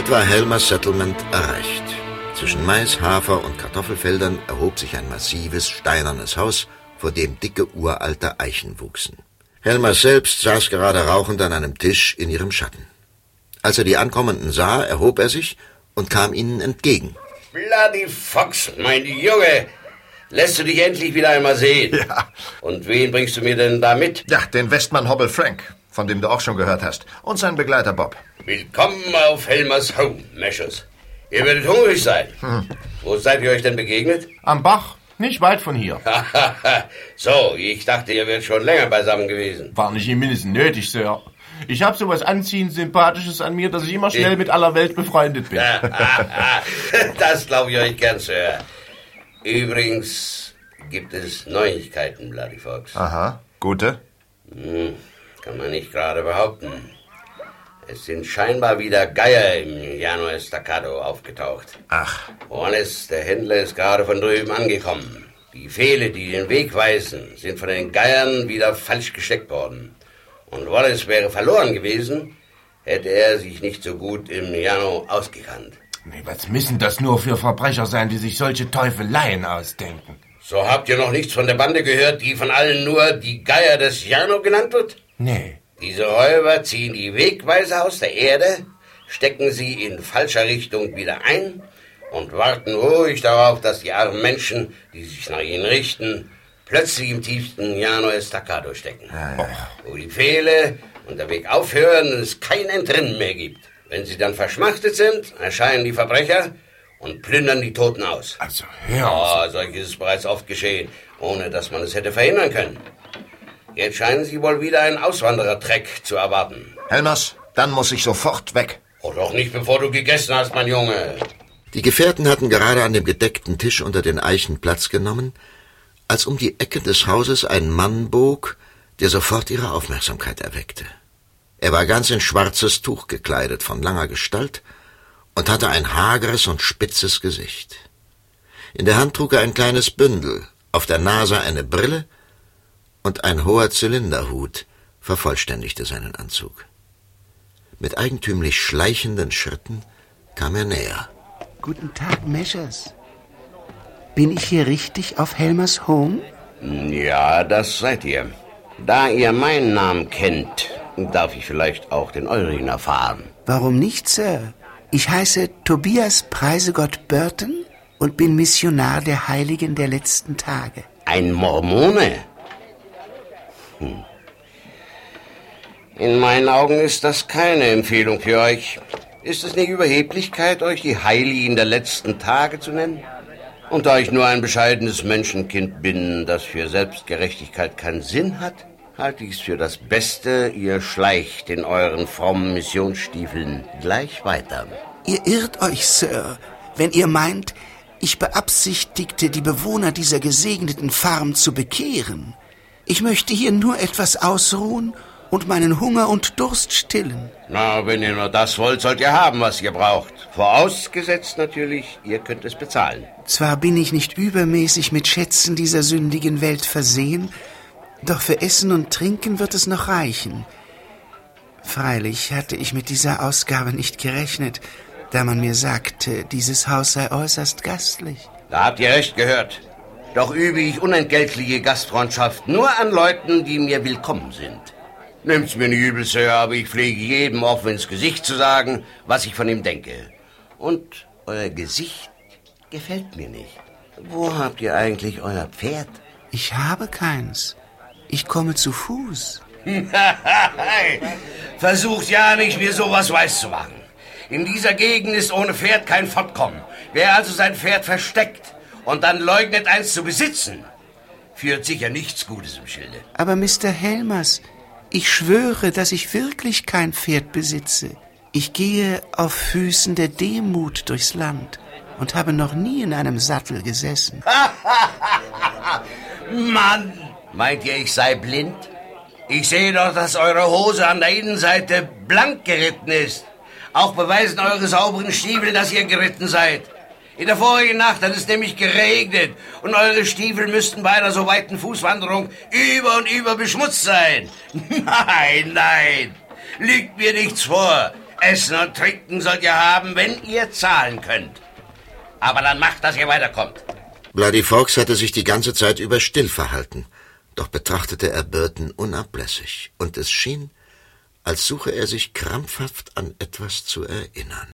Bald war Helmers Settlement erreicht. Zwischen Mais, Hafer und Kartoffelfeldern erhob sich ein massives, steinernes Haus, vor dem dicke, uralte Eichen wuchsen. Helmer selbst saß gerade rauchend an einem Tisch in ihrem Schatten. Als er die Ankommenden sah, erhob er sich und kam ihnen entgegen. Bloody Fox, mein Junge, lässt du dich endlich wieder einmal sehen? Ja. Und wen bringst du mir denn da mit? Ja, den Westmann Hobble Frank, von dem du auch schon gehört hast. Und seinen Begleiter Bob. Willkommen auf Helmers Home, Meschers. Ihr werdet hungrig sein. Wo seid ihr euch denn begegnet? Am Bach, nicht weit von hier. So, ich dachte, ihr wärt schon länger beisammen gewesen. War nicht im Mindesten nötig, Sir. Ich habe so was anziehend Sympathisches an mir, dass ich immer schnell mit aller Welt befreundet bin. Das glaube ich euch gern, Sir. Übrigens gibt es Neuigkeiten, Bloody Fox. Aha, gute? Kann man nicht gerade behaupten. Es sind scheinbar wieder Geier im Llano Estacado aufgetaucht. Ach. Wallace, der Händler, ist gerade von drüben angekommen. Die Pfähle, die den Weg weisen, sind von den Geiern wieder falsch gesteckt worden. Und Wallace wäre verloren gewesen, hätte er sich nicht so gut im Llano ausgekannt. Nee, was müssen das nur für Verbrecher sein, die sich solche Teufeleien ausdenken? So habt ihr noch nichts von der Bande gehört, die von allen nur die Geier des Llano genannt wird? Nee. Diese Räuber ziehen die Wegweiser aus der Erde, stecken sie in falscher Richtung wieder ein und warten ruhig darauf, dass die armen Menschen, die sich nach ihnen richten, plötzlich im tiefsten Llano Estacado stecken. Wo die Pfähle und der Weg aufhören und es kein Entrinnen mehr gibt. Wenn sie dann verschmachtet sind, erscheinen die Verbrecher und plündern die Toten aus. Also hör auf. Solches ist bereits oft geschehen, ohne dass man es hätte verhindern können. Jetzt scheinen sie wohl wieder einen Auswanderertreck zu erwarten. Helmers, dann muss ich sofort weg. Oh, doch nicht, bevor du gegessen hast, mein Junge. Die Gefährten hatten gerade an dem gedeckten Tisch unter den Eichen Platz genommen, als um die Ecke des Hauses ein Mann bog, der sofort ihre Aufmerksamkeit erweckte. Er war ganz in schwarzes Tuch gekleidet, von langer Gestalt, und hatte ein hageres und spitzes Gesicht. In der Hand trug er ein kleines Bündel, auf der Nase eine Brille, und ein hoher Zylinderhut vervollständigte seinen Anzug. Mit eigentümlich schleichenden Schritten kam er näher. Guten Tag, Meschers. Bin ich hier richtig auf Helmers Home? Ja, das seid ihr. Da ihr meinen Namen kennt, darf ich vielleicht auch den eurigen erfahren. Warum nicht, Sir? Ich heiße Tobias Preisegott Burton und bin Missionar der Heiligen der letzten Tage. Ein Mormone? In meinen Augen ist das keine Empfehlung für euch. Ist es nicht Überheblichkeit, euch die Heiligen der letzten Tage zu nennen? Und da ich nur ein bescheidenes Menschenkind bin, das für Selbstgerechtigkeit keinen Sinn hat, halte ich es für das Beste, ihr schleicht in euren frommen Missionsstiefeln gleich weiter. Ihr irrt euch, Sir, wenn ihr meint, ich beabsichtigte, die Bewohner dieser gesegneten Farm zu bekehren. Ich möchte hier nur etwas ausruhen und meinen Hunger und Durst stillen. Na, wenn ihr nur das wollt, sollt ihr haben, was ihr braucht. Vorausgesetzt natürlich, ihr könnt es bezahlen. Zwar bin ich nicht übermäßig mit Schätzen dieser sündigen Welt versehen, doch für Essen und Trinken wird es noch reichen. Freilich hatte ich mit dieser Ausgabe nicht gerechnet, da man mir sagte, dieses Haus sei äußerst gastlich. Da habt ihr recht gehört. Doch übe ich unentgeltliche Gastfreundschaft nur an Leuten, die mir willkommen sind. Nimmt's mir nicht übel, Sir, aber ich pflege jedem offen ins Gesicht zu sagen, was ich von ihm denke. Und euer Gesicht gefällt mir nicht. Wo habt ihr eigentlich euer Pferd? Ich habe keins. Ich komme zu Fuß. Versucht ja nicht, mir sowas weiszumachen. In dieser Gegend ist ohne Pferd kein Fortkommen. Wer also sein Pferd versteckt und dann leugnet, eins zu besitzen, führt sicher nichts Gutes im Schilde. Aber Mr. Helmers, ich schwöre, dass ich wirklich kein Pferd besitze. Ich gehe auf Füßen der Demut durchs Land und habe noch nie in einem Sattel gesessen. Mann, meint ihr, ich sei blind? Ich sehe doch, dass eure Hose an der Innenseite blank geritten ist. Auch beweisen eure sauberen Stiefel, dass ihr geritten seid. In der vorigen Nacht hat es nämlich geregnet und eure Stiefel müssten bei einer so weiten Fußwanderung über und über beschmutzt sein. Nein, nein, lügt mir nichts vor. Essen und Trinken sollt ihr haben, wenn ihr zahlen könnt. Aber dann macht, dass ihr weiterkommt. Bloody Fox hatte sich die ganze Zeit über still verhalten, doch betrachtete er Burton unablässig, und es schien, als suche er sich krampfhaft an etwas zu erinnern.